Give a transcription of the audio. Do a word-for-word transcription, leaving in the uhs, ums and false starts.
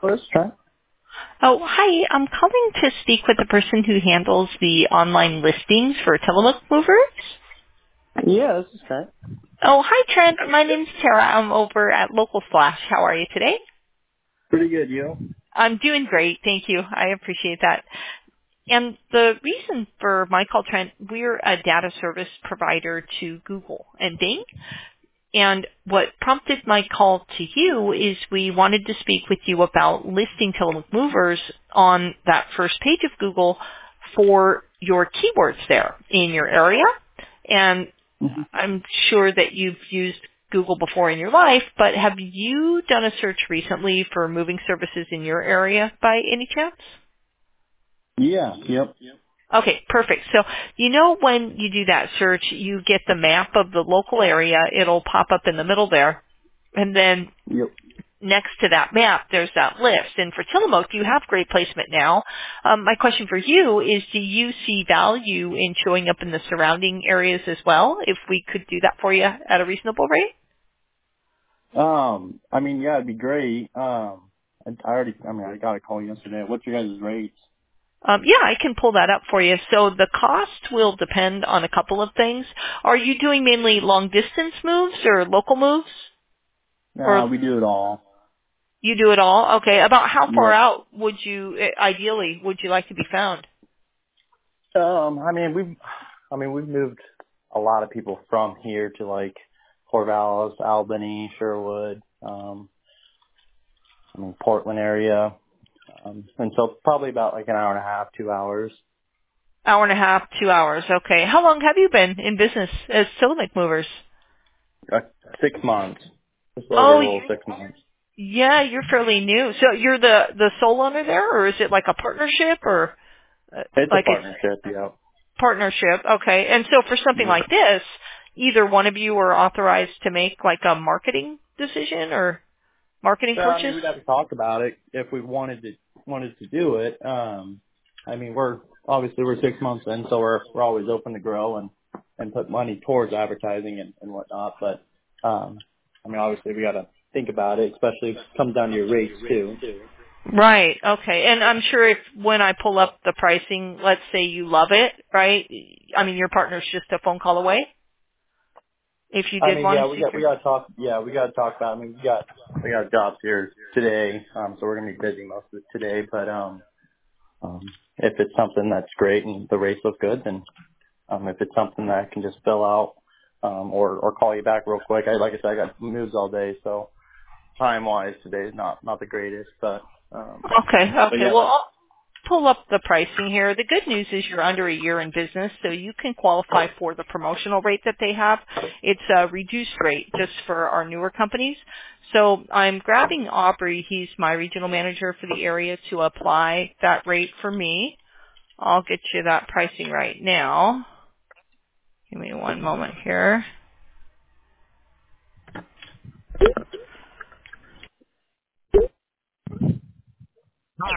Let's try. Oh, hi. I'm calling to speak with the person who handles the online listings for Tillamook Movers. Yeah, this is Trent. Oh, hi, Trent. My name's Tara. I'm over at Local Slash. How are you today? Pretty good, you? I'm doing great. Thank you. I appreciate that. And the reason for my call, Trent, we're a data service provider to Google and Bing. And what prompted my call to you is we wanted to speak with you about listing Tillamook Movers on that first page of Google for your keywords there in your area. And hmm I'm sure that you've used Google before in your life, but have you done a search recently for moving services in your area by any chance? Yeah, yep. Okay, perfect. So you know when you do that search, you get the map of the local area. It'll pop up in the middle there. And then Yep. next to that map, there's that list. And for Tillamook, you have great placement now. Um, my question for you is, do you see value in showing up in the surrounding areas as well, if we could do that for you at a reasonable rate? Um, I mean, yeah, it'd be great. Um, I, I already, I mean, I got a call yesterday. What's your guys' rates? Um, yeah, I can pull that up for you. So the cost will depend on a couple of things. Are you doing mainly long distance moves or local moves? Nah, Or we do it all. you do it all? Okay. About how far Yep. out would you, eh, ideally, would you like to be found? Um, I mean, we've, I mean, we've moved a lot of people from here to like Corvallis, Albany, Sherwood, um, I mean, Portland area. Um, and so probably about like an hour and a half, two hours. Hour and a half, two hours. Okay. How long have you been in business as Tillamook Movers? Uh, six months. Just over a Oh, little y- six months. yeah, you're fairly new. So you're the, the sole owner there, or is it like a partnership or uh, It's a like a partnership, yeah. partnership? Okay. And so for something Yep. like this, either one of you are authorized to make like a marketing decision or marketing Well, I mean, purchase? we'd have to talk about it if we wanted to wanted to do it. Um, I mean, we're obviously we're six months in, so we're we're always open to grow and and put money towards advertising and, and whatnot. But um, I mean, obviously we got to think about it, especially if it comes down to your rates too. Right. Okay. And I'm sure if when I pull up the pricing, let's say you love it, right? I mean, your partner's just a phone call away if you I did mean, want yeah, to we got we secure. got to talk. Yeah, we got to talk about. I mean, we got we got jobs here today, um, so we're gonna be busy most of it today. But um, um, if it's something that's great and the rates look good, then Um, if it's something that I can just fill out, um, or, or call you back real quick. I, like I said, I got moves all day, so time wise today is not, not the greatest, but, um, Okay. but Okay. yeah, Well, that's, I'll pull up the pricing here. The good news is you're under a year in business, so you can qualify for the promotional rate that they have. It's a reduced rate just for our newer companies. So I'm grabbing Aubrey. He's my regional manager for the area to apply that rate for me. I'll get you that pricing right now. Give me one moment here.